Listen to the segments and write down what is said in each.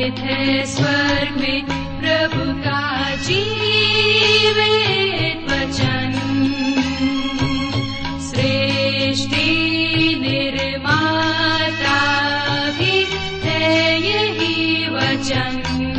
निहित है स्वर्ग में प्रभु का जीवित वचन। सृष्टि निर्माता भी है यही वचन।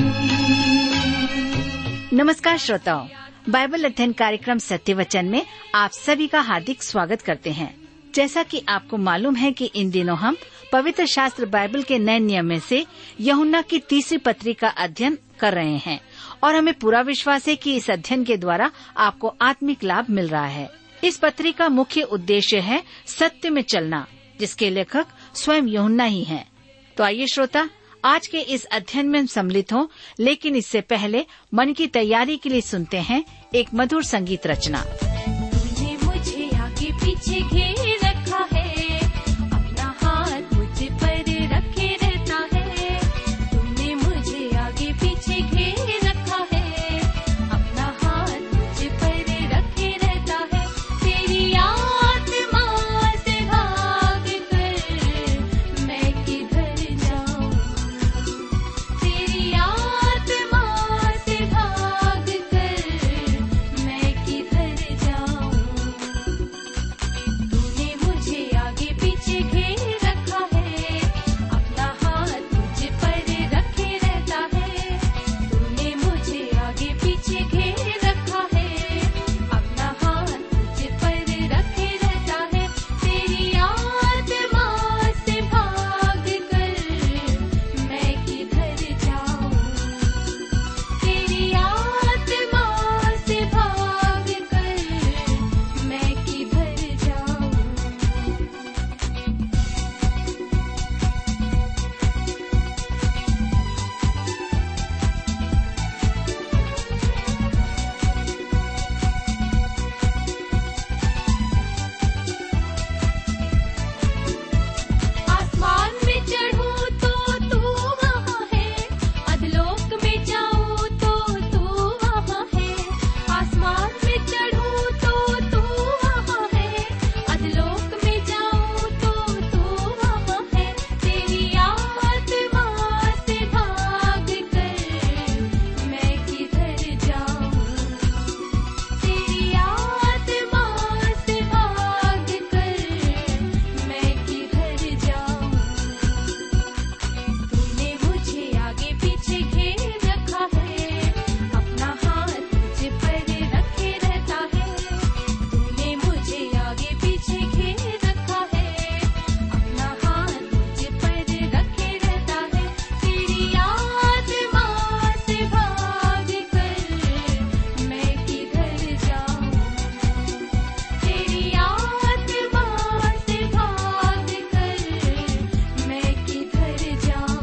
नमस्कार श्रोताओं, बाइबल अध्ययन कार्यक्रम सत्य वचन में आप सभी का हार्दिक स्वागत करते हैं। जैसा कि आपको मालूम है कि इन दिनों हम पवित्र शास्त्र बाइबल के नए नियम में से यूहन्ना की तीसरी पत्री का अध्ययन कर रहे हैं और हमें पूरा विश्वास है कि इस अध्ययन के द्वारा आपको आत्मिक लाभ मिल रहा है। इस पत्री का मुख्य उद्देश्य है सत्य में चलना, जिसके लेखक स्वयं यूहन्ना ही हैं। तो आइए श्रोता, आज के इस अध्ययन में सम्मिलित हों, लेकिन इससे पहले मन की तैयारी के लिए सुनते हैं एक मधुर संगीत रचना। तूने मुझे आगे पीछे घेर रखा है, अपना हाथ मुझ पर रखे रहता है। तूने मुझे आगे पीछे घेर रखा है, अपना हाथ मुझ पर रखे रहता है। तेरी आत्मा से भाग कर मैं किधर जाऊं, तेरी आत्मा से भाग कर मैं किधर जाऊं। तूने मुझे आगे पीछे घेर रखा है, अपना हाथ मुझ पर रखे रहता है। तूने मुझे आगे पीछे घेर रखा है, अपना हाथ मुझ पर रखे रहता है। तेरी आत्मा से भाग कर मैं किधर जाऊं, तेरी आत्मा से भाग कर मैं किधर जाऊं। आसमान में चढ़ूं तो तू वहाँ है, अधलोक में जाऊं तो तू वहाँ है। आसमान में चढ़ूं तो तू वहाँ है, अधलोक में जाऊं तो तू वहाँ है। तेरी आत्मा से भाग कर मैं किधर जाऊं, तेरी आत्मा से भाग कर मैं किधर जाऊं। तूने मुझे आगे पीछे घेर रखा है, अपना हाथ मुझ पर रखे रहता है। तूने मुझे आगे पीछे घेर रखा है, अपना हाथ मुझ पर रखे रहता है। तेरी आत्मा से भाग कर मैं किधर जाऊं, तेरी आत्मा से भाग कर मैं किधर जाऊं।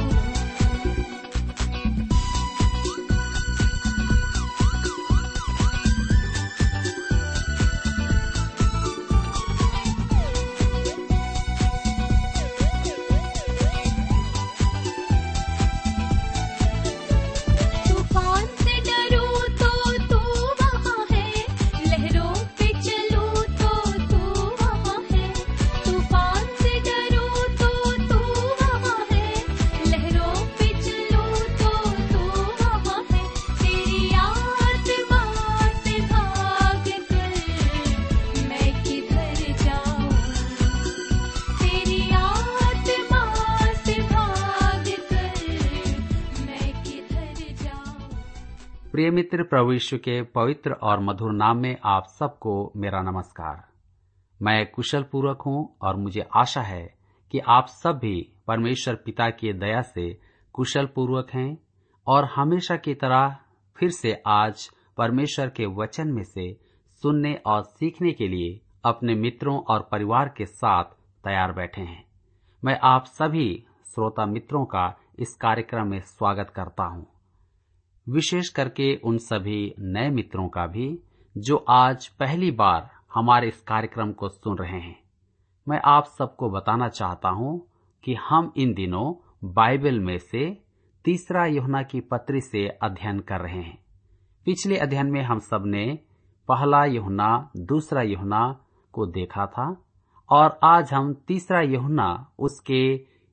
तूफान से डरूं तो तू वहाँ है, लहरों पे चलूं तो तू वहाँ है। तूफान से डरूं तो तू वहाँ है, लहरों पे चलूं तो तू वहाँ है। तेरी आत्मा से भाग कर मैं किधर जाऊं, तेरी आत्मा से भाग कर मैं किधर जाऊं। प्रिय मित्र, प्रभु यीशु के पवित्र और मधुर नाम में आप सबको मेरा नमस्कार। मैं कुशल पूर्वक हूँ और मुझे आशा है कि आप सब भी परमेश्वर पिता की दया से कुशल पूर्वक हैं और हमेशा की तरह फिर से आज परमेश्वर के वचन में से सुनने और सीखने के लिए अपने मित्रों और परिवार के साथ तैयार बैठे हैं। मैं आप सभी श्रोता मित्रों का इस कार्यक्रम में स्वागत करता हूँ, विशेष करके उन सभी नए मित्रों का भी जो आज पहली बार हमारे इस कार्यक्रम को सुन रहे हैं। मैं आप सबको बताना चाहता हूं कि हम इन दिनों बाइबल में से तीसरा यूहन्ना की पत्री से अध्ययन कर रहे हैं। पिछले अध्ययन में हम सब ने पहला यूहन्ना, दूसरा यूहन्ना को देखा था और आज हम तीसरा यूहन्ना उसके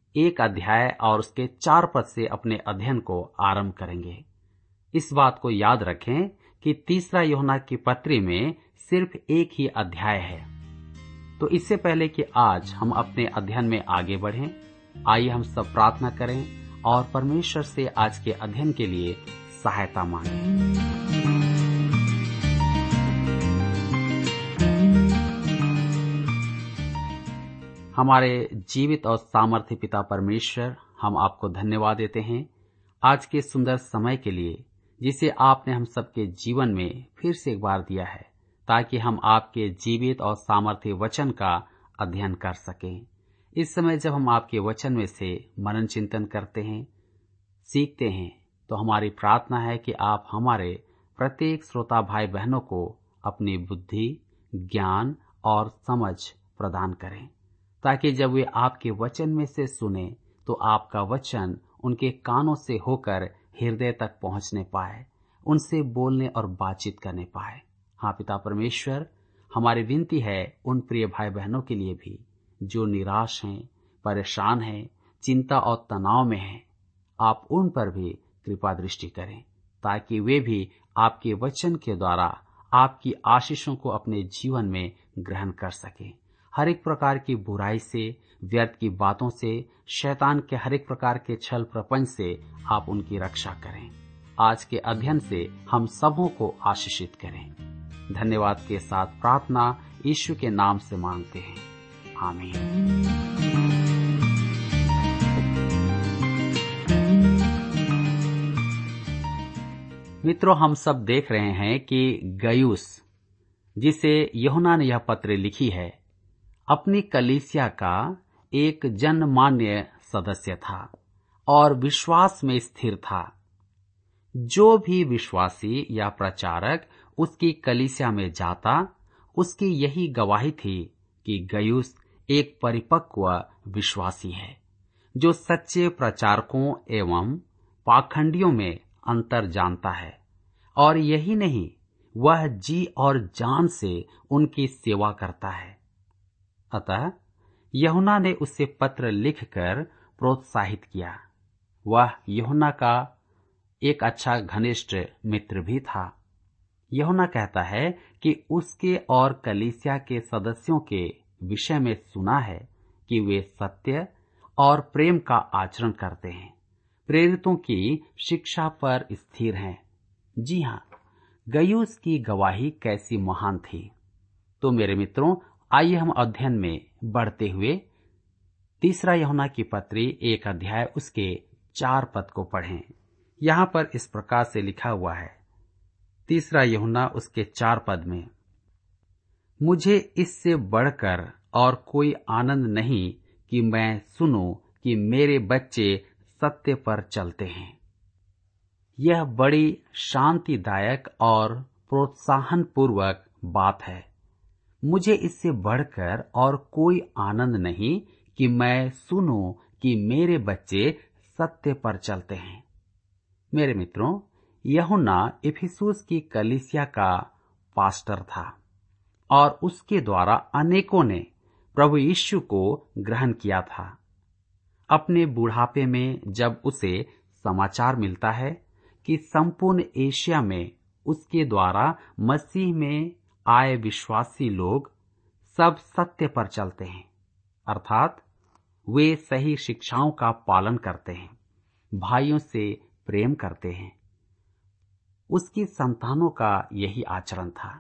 1 अध्याय और उसके 4 पद से अपने अध्ययन को आरंभ करेंगे। इस बात को याद रखें कि तीसरा यूहन्ना की पत्री में सिर्फ 1 ही अध्याय है। तो इससे पहले कि आज हम अपने अध्ययन में आगे बढ़ें, आइए हम सब प्रार्थना करें और परमेश्वर से आज के अध्ययन के लिए सहायता मांगें। हमारे जीवित और सामर्थ्य पिता परमेश्वर, हम आपको धन्यवाद देते हैं आज के सुंदर समय के लिए जिसे आपने हम सबके जीवन में फिर से एक बार दिया है, ताकि हम आपके जीवित और सामर्थ्य वचन का अध्ययन कर सकें। इस समय जब हम आपके वचन में से मनन चिंतन करते हैं, सीखते हैं, तो हमारी प्रार्थना है कि आप हमारे प्रत्येक श्रोता भाई बहनों को अपनी बुद्धि, ज्ञान और समझ प्रदान करें, ताकि जब वे आपके वचन में से सुने तो आपका वचन उनके कानों से होकर हृदय तक पहुंचने पाए, उनसे बोलने और बातचीत करने पाए। हाँ पिता परमेश्वर, हमारी विनती है उन प्रिय भाई बहनों के लिए भी जो निराश हैं, परेशान हैं, चिंता और तनाव में हैं, आप उन पर भी कृपा दृष्टि करें, ताकि वे भी आपके वचन के द्वारा आपकी आशीषों को अपने जीवन में ग्रहण कर सकें। हर एक प्रकार की बुराई से, व्यर्थ की बातों से, शैतान के हर एक प्रकार के छल प्रपंच से आप उनकी रक्षा करें। आज के अध्ययन से हम सबों को आशीषित करें। धन्यवाद के साथ प्रार्थना यीशु के नाम से मांगते हैं, आमीन। मित्रों, हम सब देख रहे हैं कि गयुस, जिसे यूहन्ना ने यह पत्र लिखी है, अपनी कलीसिया का एक जनमान्य सदस्य था और विश्वास में स्थिर था। जो भी विश्वासी या प्रचारक उसकी कलीसिया में जाता, उसकी यही गवाही थी कि गयुस एक परिपक्व विश्वासी है, जो सच्चे प्रचारकों एवं पाखंडियों में अंतर जानता है, और यही नहीं, वह जी और जान से उनकी सेवा करता है। अतः यूहन्ना ने उसे पत्र लिखकर प्रोत्साहित किया। वह यूहन्ना का एक अच्छा घनिष्ठ मित्र भी था। यूहन्ना कहता है कि उसके और कलीसिया के सदस्यों के विषय में सुना है कि वे सत्य और प्रेम का आचरण करते हैं, प्रेरितों की शिक्षा पर स्थिर हैं। जी हाँ, गयुस की गवाही कैसी महान थी। तो मेरे मित्रों, आइए हम अध्ययन में बढ़ते हुए तीसरा यूहन्ना की पत्री 1 अध्याय उसके 4 पद को पढ़ें। यहां पर इस प्रकार से लिखा हुआ है, तीसरा यूहन्ना उसके 4 पद में, मुझे इससे बढ़कर और कोई आनंद नहीं कि मैं सुनूं कि मेरे बच्चे सत्य पर चलते हैं। यह बड़ी शांतिदायक और प्रोत्साहन पूर्वक बात है। मुझे इससे बढ़कर और कोई आनंद नहीं कि मैं सुनूं कि मेरे बच्चे सत्य पर चलते हैं। मेरे मित्रों, यूहन्ना इफिसुस की कलीसिया का पास्टर था और उसके द्वारा अनेकों ने प्रभु यीशु को ग्रहण किया था। अपने बुढ़ापे में जब उसे समाचार मिलता है कि संपूर्ण एशिया में उसके द्वारा मसीह में आए विश्वासी लोग सब सत्य पर चलते हैं, अर्थात वे सही शिक्षाओं का पालन करते हैं, भाइयों से प्रेम करते हैं, उसकी संतानों का यही आचरण था।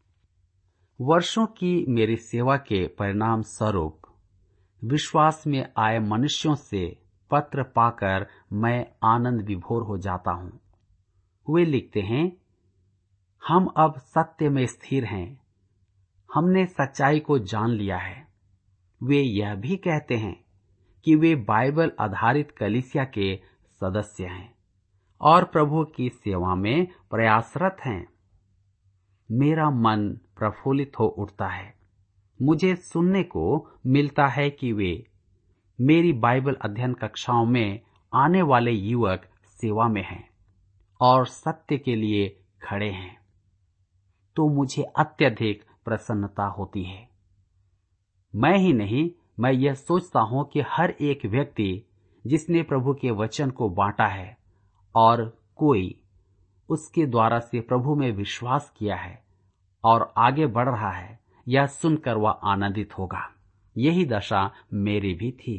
वर्षों की मेरी सेवा के परिणाम स्वरूप विश्वास में आए मनुष्यों से पत्र पाकर मैं आनंद विभोर हो जाता हूं। वे लिखते हैं, हम अब सत्य में स्थिर हैं, हमने सच्चाई को जान लिया है। वे यह भी कहते हैं कि वे बाइबल आधारित कलीसिया के सदस्य हैं और प्रभु की सेवा में प्रयासरत हैं। मेरा मन प्रफुल्लित हो उठता है। मुझे सुनने को मिलता है कि वे मेरी बाइबल अध्ययन कक्षाओं में आने वाले युवक सेवा में हैं और सत्य के लिए खड़े हैं, तो मुझे अत्यधिक प्रसन्नता होती है। मैं ही नहीं, मैं यह सोचता हूं कि हर एक व्यक्ति जिसने प्रभु के वचन को बांटा है और कोई उसके द्वारा से प्रभु में विश्वास किया है और आगे बढ़ रहा है, यह सुनकर वह आनंदित होगा। यही दशा मेरी भी थी।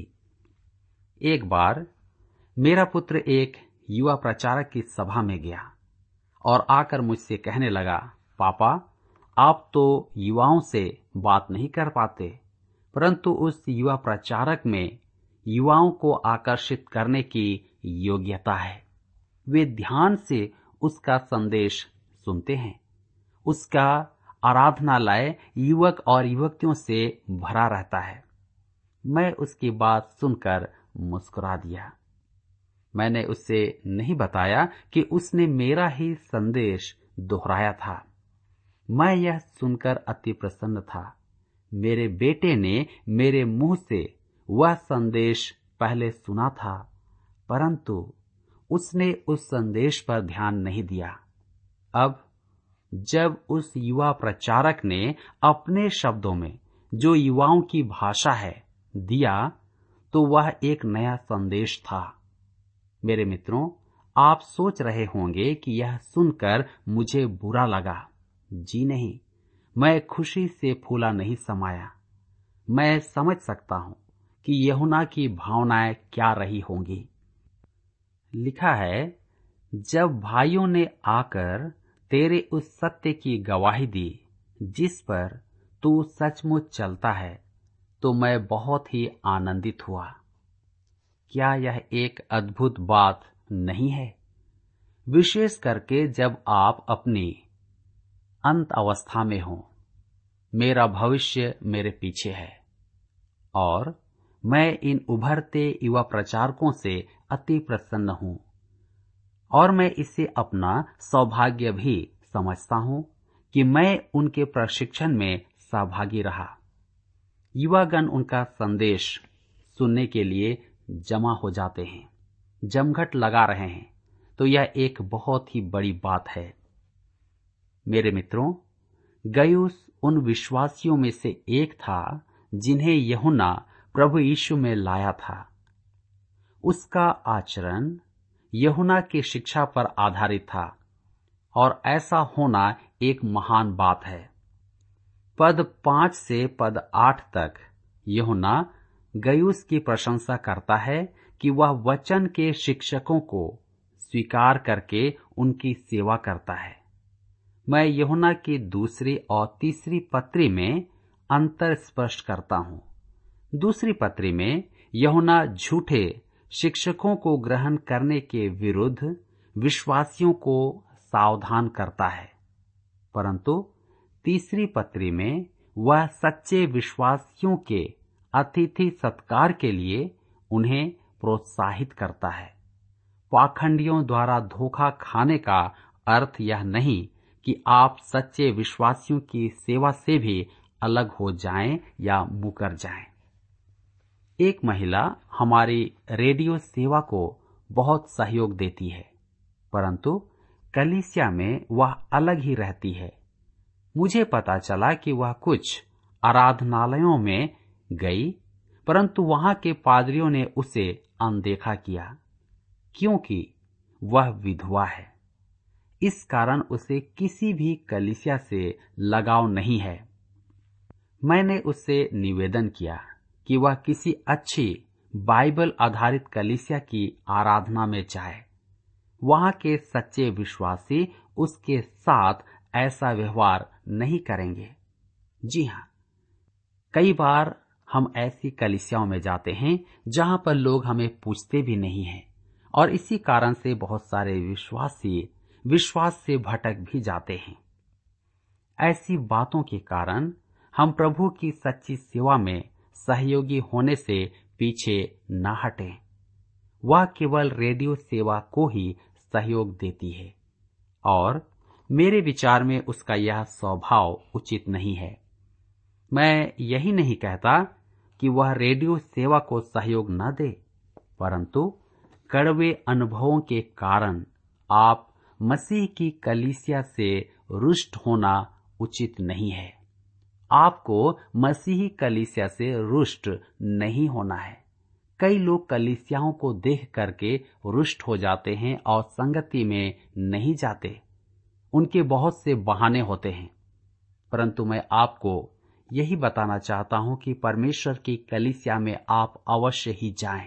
एक बार मेरा पुत्र एक युवा प्रचारक की सभा में गया और आकर मुझसे कहने लगा, पापा, आप तो युवाओं से बात नहीं कर पाते, परंतु उस युवा प्रचारक में युवाओं को आकर्षित करने की योग्यता है। वे ध्यान से उसका संदेश सुनते हैं। उसका आराधनालय युवक और युवतियों से भरा रहता है। मैं उसकी बात सुनकर मुस्कुरा दिया। मैंने उससे नहीं बताया कि उसने मेरा ही संदेश दोहराया था। मैं यह सुनकर अति प्रसन्न था। मेरे बेटे ने मेरे मुंह से वह संदेश पहले सुना था, परंतु उसने उस संदेश पर ध्यान नहीं दिया। अब जब उस युवा प्रचारक ने अपने शब्दों में जो युवाओं की भाषा है दिया, तो वह एक नया संदेश था। मेरे मित्रों, आप सोच रहे होंगे कि यह सुनकर मुझे बुरा लगा। जी नहीं, मैं खुशी से फूला नहीं समाया। मैं समझ सकता हूं कि यूहन्ना की भावनाएं क्या रही होंगी। लिखा है, जब भाइयों ने आकर तेरे उस सत्य की गवाही दी जिस पर तू सचमुच चलता है, तो मैं बहुत ही आनंदित हुआ। क्या यह एक अद्भुत बात नहीं है? विशेष करके जब आप अपनी अंत अवस्था में हो। मेरा भविष्य मेरे पीछे है और मैं इन उभरते युवा प्रचारकों से अति प्रसन्न हूं और मैं इसे अपना सौभाग्य भी समझता हूं कि मैं उनके प्रशिक्षण में सहभागी रहा। युवागण उनका संदेश सुनने के लिए जमा हो जाते हैं, जमघट लगा रहे हैं, तो यह एक बहुत ही बड़ी बात है। मेरे मित्रों, गयुस उन विश्वासियों में से एक था जिन्हें यूहन्ना प्रभु यीशु में लाया था। उसका आचरण यूहन्ना की शिक्षा पर आधारित था और ऐसा होना एक महान बात है। पद 5 से पद 8 तक यूहन्ना गयुस की प्रशंसा करता है कि वह वचन के शिक्षकों को स्वीकार करके उनकी सेवा करता है। मैं यूहन्ना की दूसरी और तीसरी पत्री में अंतर स्पष्ट करता हूं। दूसरी पत्री में यूहन्ना झूठे शिक्षकों को ग्रहण करने के विरुद्ध विश्वासियों को सावधान करता है, परंतु तीसरी पत्री में वह सच्चे विश्वासियों के अतिथि सत्कार के लिए उन्हें प्रोत्साहित करता है। पाखंडियों द्वारा धोखा खाने का अर्थ यह नहीं कि आप सच्चे विश्वासियों की सेवा से भी अलग हो जाएं या मुकर जाएं। एक महिला हमारी रेडियो सेवा को बहुत सहयोग देती है, परंतु कलीसिया में वह अलग ही रहती है। मुझे पता चला कि वह कुछ आराधनालयों में गई, परंतु वहां के पादरियों ने उसे अनदेखा किया क्योंकि वह विधवा है। इस कारण उसे किसी भी कलीसिया से लगाव नहीं है। मैंने उससे निवेदन किया कि वह किसी अच्छी बाइबल आधारित कलीसिया की आराधना में जाए। वहां के सच्चे विश्वासी उसके साथ ऐसा व्यवहार नहीं करेंगे। जी हां, कई बार हम ऐसी कलीसियाओं में जाते हैं जहां पर लोग हमें पूछते भी नहीं हैं और इसी कारण से बहुत सारे विश्वासी विश्वास से भटक भी जाते हैं। ऐसी बातों के कारण हम प्रभु की सच्ची सेवा में सहयोगी होने से पीछे न हटें। वह केवल रेडियो सेवा को ही सहयोग देती है और मेरे विचार में उसका यह स्वभाव उचित नहीं है। मैं यही नहीं कहता कि वह रेडियो सेवा को सहयोग न दे, परंतु कड़वे अनुभवों के कारण आप मसीह की कलीसिया से रुष्ट होना उचित नहीं है। आपको मसीही कलीसिया से रुष्ट नहीं होना है। कई लोग कलीसियाओं को देख करके रुष्ट हो जाते हैं और संगति में नहीं जाते। उनके बहुत से बहाने होते हैं, परंतु मैं आपको यही बताना चाहता हूं कि परमेश्वर की कलीसिया में आप अवश्य ही जाएं।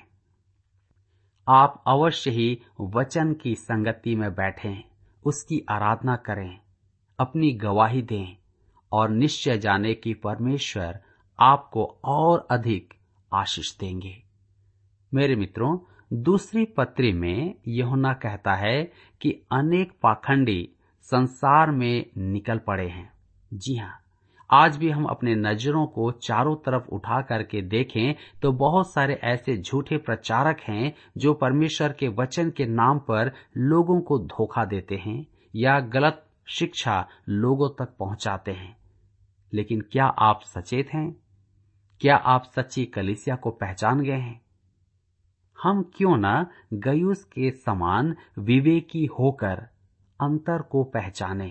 आप अवश्य ही वचन की संगति में बैठें, उसकी आराधना करें, अपनी गवाही दें और निश्चय जाने कि परमेश्वर आपको और अधिक आशीष देंगे। मेरे मित्रों, दूसरी पत्री में यूहन्ना कहता है कि अनेक पाखंडी संसार में निकल पड़े हैं। जी हाँ, आज भी हम अपने नजरों को चारों तरफ उठा करके देखें तो बहुत सारे ऐसे झूठे प्रचारक हैं जो परमेश्वर के वचन के नाम पर लोगों को धोखा देते हैं या गलत शिक्षा लोगों तक पहुंचाते हैं। लेकिन क्या आप सचेत हैं? क्या आप सच्ची कलीसिया को पहचान गए हैं? हम क्यों न गयुस के समान विवेकी होकर अंतर को पहचाने।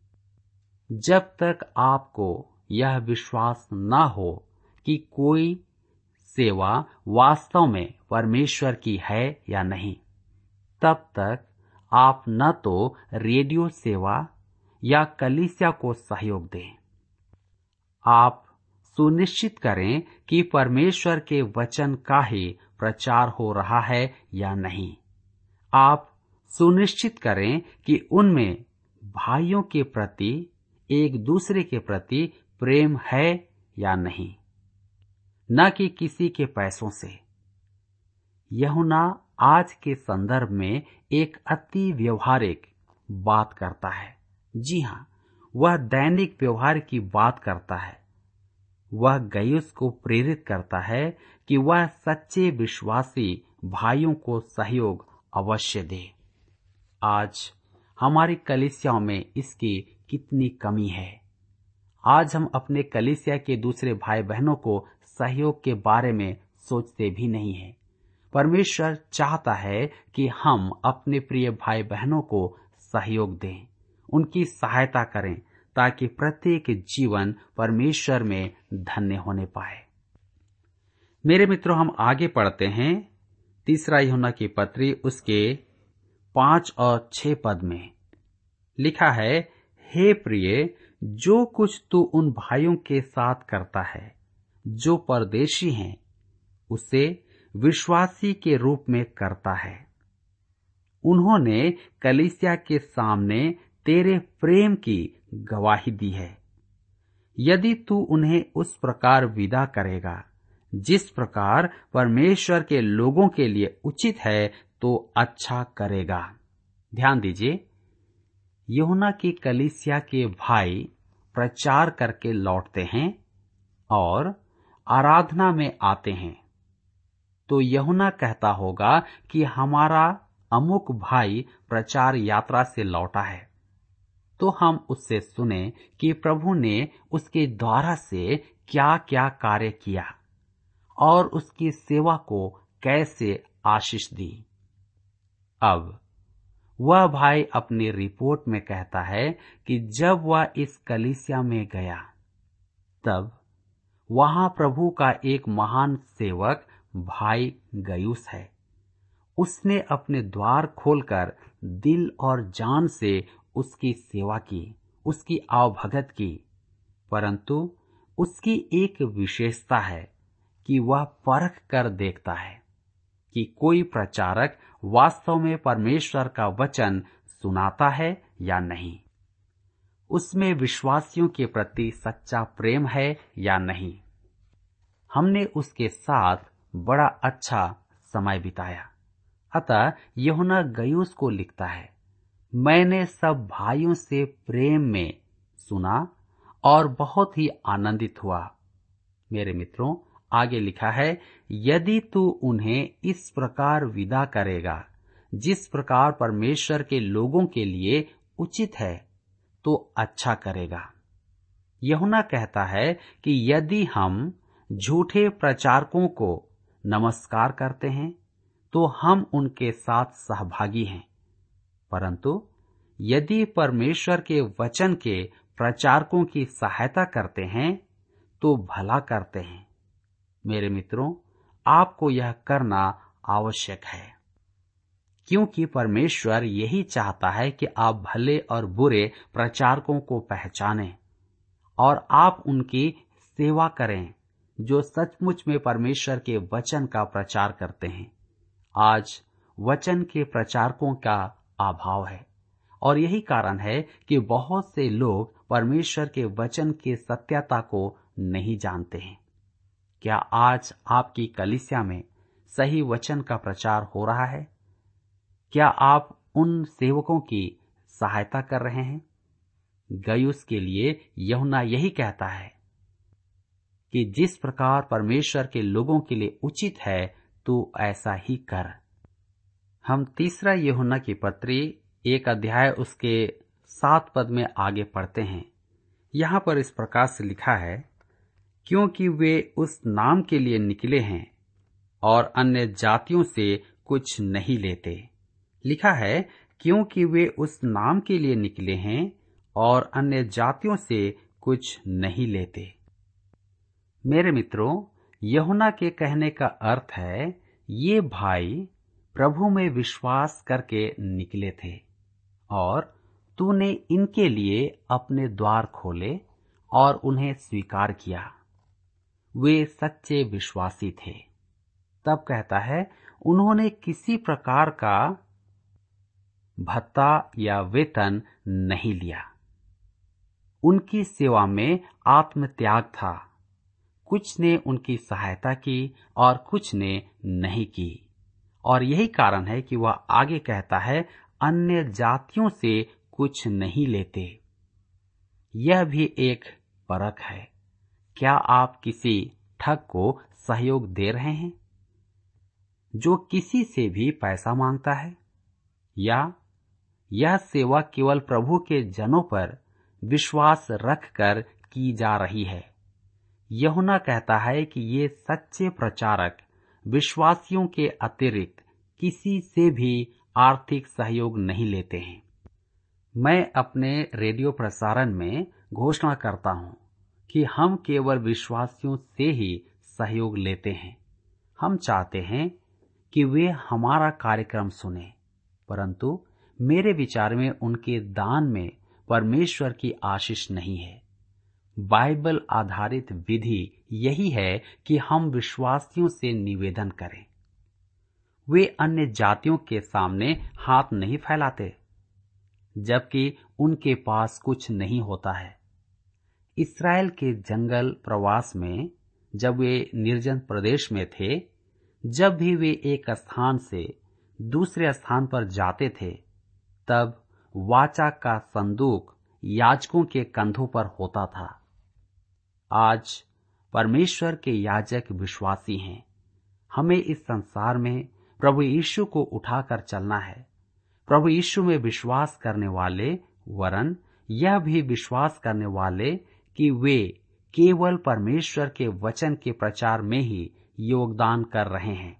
जब तक आपको यह विश्वास न हो कि कोई सेवा वास्तव में परमेश्वर की है या नहीं, तब तक आप न तो रेडियो सेवा या कलीसिया को सहयोग दें। आप सुनिश्चित करें कि परमेश्वर के वचन का ही प्रचार हो रहा है या नहीं। आप सुनिश्चित करें कि उनमें भाइयों के प्रति, एक दूसरे के प्रति प्रेम है या नहीं, न कि किसी के पैसों से। यूहन्ना आज के संदर्भ में एक अति व्यवहारिक बात करता है। जी हाँ, वह दैनिक व्यवहार की बात करता है। वह गयुस को प्रेरित करता है कि वह सच्चे विश्वासी भाइयों को सहयोग अवश्य दे। आज हमारी कलीसियाओं में इसकी कितनी कमी है। आज हम अपने कलीसिया के दूसरे भाई बहनों को सहयोग के बारे में सोचते भी नहीं है। परमेश्वर चाहता है कि हम अपने प्रिय भाई बहनों को सहयोग दें, उनकी सहायता करें, ताकि प्रत्येक जीवन परमेश्वर में धन्य होने पाए। मेरे मित्रों, हम आगे पढ़ते हैं। तीसरा यूहन्ना की पत्री उसके 5 और 6 पद में लिखा है, हे प्रिय, जो कुछ तू उन भाइयों के साथ करता है जो परदेशी हैं, उसे विश्वासी के रूप में करता है। उन्होंने कलीसिया के सामने तेरे प्रेम की गवाही दी है। यदि तू उन्हें उस प्रकार विदा करेगा जिस प्रकार परमेश्वर के लोगों के लिए उचित है, तो अच्छा करेगा। ध्यान दीजिए, यूहन्ना की कलीसिया के भाई प्रचार करके लौटते हैं और आराधना में आते हैं, तो यूहन्ना कहता होगा कि हमारा अमुक भाई प्रचार यात्रा से लौटा है, तो हम उससे सुने कि प्रभु ने उसके द्वारा से क्या क्या कार्य किया और उसकी सेवा को कैसे आशीष दी। अब वह भाई अपनी रिपोर्ट में कहता है कि जब वह इस कलीसिया में गया, तब वहां प्रभु का एक महान सेवक भाई गयुस है। उसने अपने द्वार खोलकर दिल और जान से उसकी सेवा की, उसकी आवभगत की। परंतु उसकी एक विशेषता है कि वह परख कर देखता है कि कोई प्रचारक वास्तव में परमेश्वर का वचन सुनाता है या नहीं, उसमें विश्वासियों के प्रति सच्चा प्रेम है या नहीं। हमने उसके साथ बड़ा अच्छा समय बिताया। अतः यूहन्ना गयुस को लिखता है, मैंने सब भाइयों से प्रेम में सुना और बहुत ही आनंदित हुआ। मेरे मित्रों, आगे लिखा है, यदि तू उन्हें इस प्रकार विदा करेगा जिस प्रकार परमेश्वर के लोगों के लिए उचित है, तो अच्छा करेगा। यूहन्ना कहता है कि यदि हम झूठे प्रचारकों को नमस्कार करते हैं, तो हम उनके साथ सहभागी हैं। परंतु यदि परमेश्वर के वचन के प्रचारकों की सहायता करते हैं, तो भला करते हैं। मेरे मित्रों, आपको यह करना आवश्यक है, क्योंकि परमेश्वर यही चाहता है कि आप भले और बुरे प्रचारकों को पहचानें और आप उनकी सेवा करें जो सचमुच में परमेश्वर के वचन का प्रचार करते हैं। आज वचन के प्रचारकों का अभाव है और यही कारण है कि बहुत से लोग परमेश्वर के वचन की सत्यता को नहीं जानते हैं। क्या आज आपकी कलीसिया में सही वचन का प्रचार हो रहा है? क्या आप उन सेवकों की सहायता कर रहे हैं? गयुस के लिए यूहन्ना यही कहता है कि जिस प्रकार परमेश्वर के लोगों के लिए उचित है तो ऐसा ही कर। हम तीसरा यूहन्ना की पत्री 1 अध्याय उसके 7 पद में आगे पढ़ते हैं। यहाँ पर इस प्रकार से लिखा है, क्योंकि वे उस नाम के लिए निकले हैं और अन्य जातियों से कुछ नहीं लेते। लिखा है, क्योंकि वे उस नाम के लिए निकले हैं और अन्य जातियों से कुछ नहीं लेते। मेरे मित्रों, यूहन्ना के कहने का अर्थ है, ये भाई प्रभु में विश्वास करके निकले थे और तूने इनके लिए अपने द्वार खोले और उन्हें स्वीकार किया। वे सच्चे विश्वासी थे। तब कहता है, उन्होंने किसी प्रकार का भत्ता या वेतन नहीं लिया। उनकी सेवा में आत्मत्याग था। कुछ ने उनकी सहायता की और कुछ ने नहीं की, और यही कारण है कि वह आगे कहता है, अन्य जातियों से कुछ नहीं लेते। यह भी एक परख है। क्या आप किसी ठग को सहयोग दे रहे हैं जो किसी से भी पैसा मांगता है, या यह सेवा केवल प्रभु के जनों पर विश्वास रखकर की जा रही है? यूहन्ना कहता है कि ये सच्चे प्रचारक विश्वासियों के अतिरिक्त किसी से भी आर्थिक सहयोग नहीं लेते हैं। मैं अपने रेडियो प्रसारण में घोषणा करता हूं कि हम केवल विश्वासियों से ही सहयोग लेते हैं। हम चाहते हैं कि वे हमारा कार्यक्रम सुने, परंतु मेरे विचार में उनके दान में परमेश्वर की आशीष नहीं है। बाइबल आधारित विधि यही है कि हम विश्वासियों से निवेदन करें। वे अन्य जातियों के सामने हाथ नहीं फैलाते जबकि उनके पास कुछ नहीं होता है। इस्राएल के जंगल प्रवास में जब वे निर्जन प्रदेश में थे, जब भी वे एक स्थान से दूसरे स्थान पर जाते थे, तब वाचा का संदूक याजकों के कंधों पर होता था। आज परमेश्वर के याजक विश्वासी हैं। हमें इस संसार में प्रभु यीशु को उठाकर चलना है। प्रभु यीशु में विश्वास करने वाले, वरन यह भी विश्वास करने वाले कि वे केवल परमेश्वर के वचन के प्रचार में ही योगदान कर रहे हैं।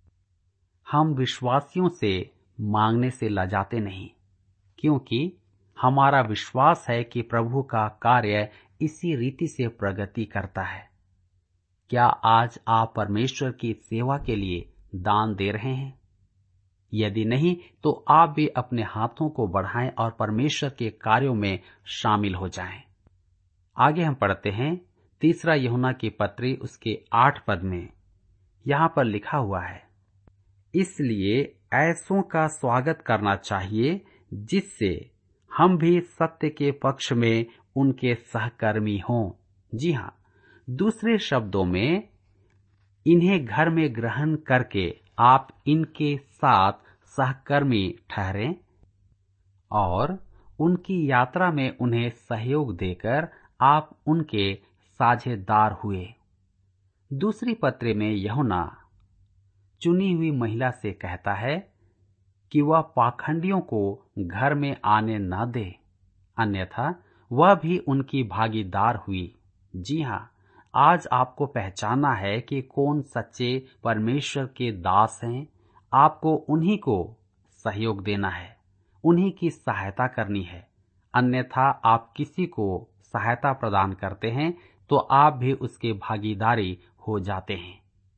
हम विश्वासियों से मांगने से लजाते नहीं, क्योंकि हमारा विश्वास है कि प्रभु का कार्य इसी रीति से प्रगति करता है। क्या आज आप परमेश्वर की सेवा के लिए दान दे रहे हैं? यदि नहीं, तो आप भी अपने हाथों को बढ़ाएं और परमेश्वर के कार्यों में शामिल हो जाएं। आगे हम पढ़ते हैं तीसरा यूहन्ना की पत्री उसके 8 पद में। यहां पर लिखा हुआ है, इसलिए ऐसों का स्वागत करना चाहिए जिससे हम भी सत्य के पक्ष में उनके सहकर्मी हों। जी हाँ, दूसरे शब्दों में इन्हें घर में ग्रहण करके आप इनके साथ सहकर्मी ठहरें और उनकी यात्रा में उन्हें सहयोग देकर आप उनके साझेदार हुए। दूसरी पत्री में यूहन्ना चुनी हुई महिला से कहता है कि वह पाखंडियों को घर में आने न दे, अन्यथा वह भी उनकी भागीदार हुई। जी हाँ, आज आपको पहचानना है कि कौन सच्चे परमेश्वर के दास हैं। आपको उन्हीं को सहयोग देना है, उन्हीं की सहायता करनी है। अन्यथा आप किसी को सहायता प्रदान करते हैं तो आप भी उसके भागीदारी हो जाते हैं।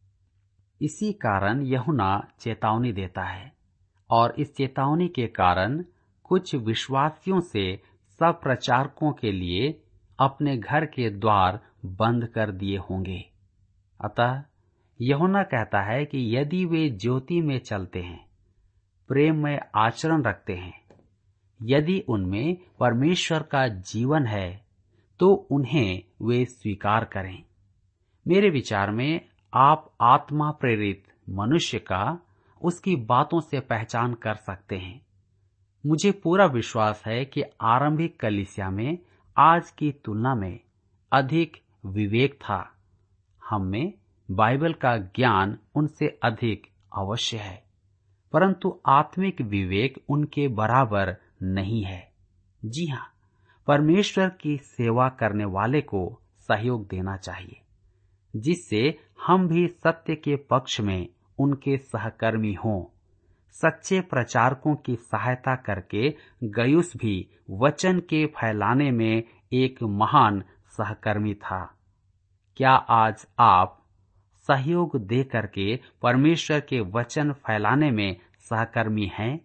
इसी कारण यूहन्ना चेतावनी देता है और इस चेतावनी के कारण कुछ विश्वासियों से सब प्रचारकों के लिए अपने घर के द्वार बंद कर दिए होंगे। अतः यूहन्ना कहता है कि यदि वे ज्योति में चलते हैं, प्रेम में आचरण रखते हैं, यदि उनमें परमेश्वर का जीवन है, तो उन्हें वे स्वीकार करें। मेरे विचार में आप आत्मा प्रेरित मनुष्य का उसकी बातों से पहचान कर सकते हैं। मुझे पूरा विश्वास है कि आरंभिक कलीसिया में आज की तुलना में अधिक विवेक था। हम में बाइबल का ज्ञान उनसे अधिक अवश्य है, परंतु आत्मिक विवेक उनके बराबर नहीं है। जी हाँ, परमेश्वर की सेवा करने वाले को सहयोग देना चाहिए, जिससे हम भी सत्य के पक्ष में उनके सहकर्मी हों। सच्चे प्रचारकों की सहायता करके गयुस भी वचन के फैलाने में एक महान सहकर्मी था। क्या आज आप सहयोग दे करके परमेश्वर के वचन फैलाने में सहकर्मी हैं?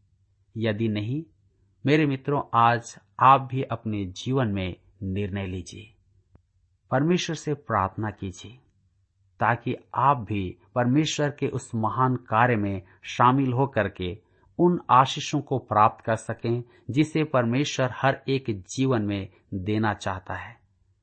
यदि नहीं, मेरे मित्रों, आज आप भी अपने जीवन में निर्णय लीजिए, परमेश्वर से प्रार्थना कीजिए, ताकि आप भी परमेश्वर के उस महान कार्य में शामिल होकर के उन आशीषों को प्राप्त कर सकें जिसे परमेश्वर हर एक जीवन में देना चाहता है।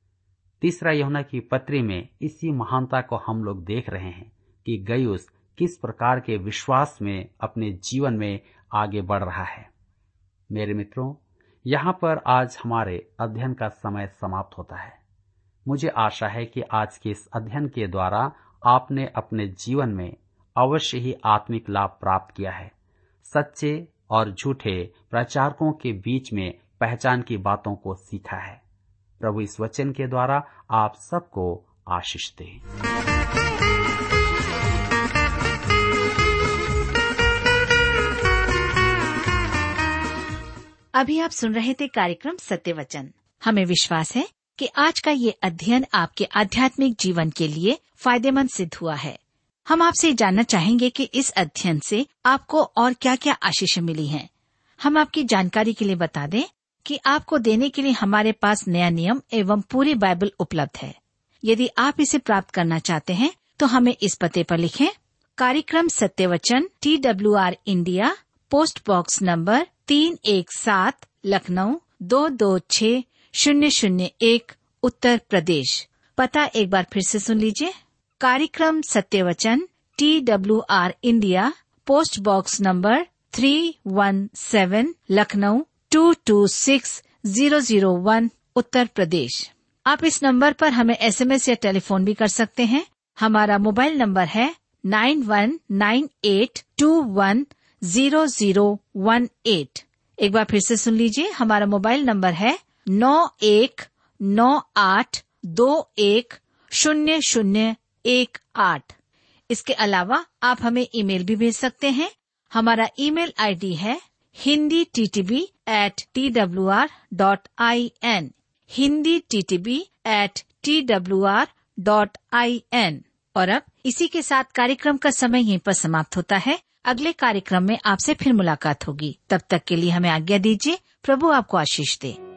तीसरा यूहन्ना की पत्री में इसी महानता को हम लोग देख रहे हैं कि गयुस किस प्रकार के विश्वास में अपने जीवन में आगे बढ़ रहा है। मेरे मित्रों, यहाँ पर आज हमारे अध्ययन का समय समाप्त होता है। मुझे आशा है कि आज के इस अध्ययन के द्वारा आपने अपने जीवन में अवश्य ही आत्मिक लाभ प्राप्त किया है। सच्चे और झूठे प्रचारकों के बीच में पहचान की बातों को सीखा है। प्रभु इस वचन के द्वारा आप सबको आशीष दे। अभी आप सुन रहे थे कार्यक्रम सत्य वचन। हमें विश्वास है कि आज का ये अध्ययन आपके आध्यात्मिक जीवन के लिए फायदेमंद सिद्ध हुआ है। हम आपसे जानना चाहेंगे कि इस अध्ययन से आपको और क्या क्या आशीषें मिली हैं। हम आपकी जानकारी के लिए बता दें कि आपको देने के लिए हमारे पास नया नियम एवं पूरी बाइबल उपलब्ध है। यदि आप इसे प्राप्त करना चाहते हैं तो हमें इस पते पर लिखें। कार्यक्रम Satya Vachan, TWR India, post box number 317, Lucknow 226001, Uttar Pradesh. पता एक बार फिर से सुन लीजिए। कार्यक्रम Satya Vachan, TWR India, post box number 317, Lucknow 226001, Uttar Pradesh. आप इस नंबर पर हमें SMS या टेलीफोन भी कर सकते हैं। हमारा मोबाइल नंबर है 9198210018। एक बार फिर से सुन लीजिए। हमारा मोबाइल नंबर है 9198210018। इसके अलावा आप हमें ईमेल भी भेज सकते हैं। हमारा ईमेल आईडी है hinditb@twr.in, hinditb@twr.in। और अब इसी के साथ कार्यक्रम का समय यहीं पर समाप्त होता है। अगले कार्यक्रम में आपसे फिर मुलाकात होगी। तब तक के लिए हमें आज्ञा दीजिए। प्रभु आपको आशीष दे।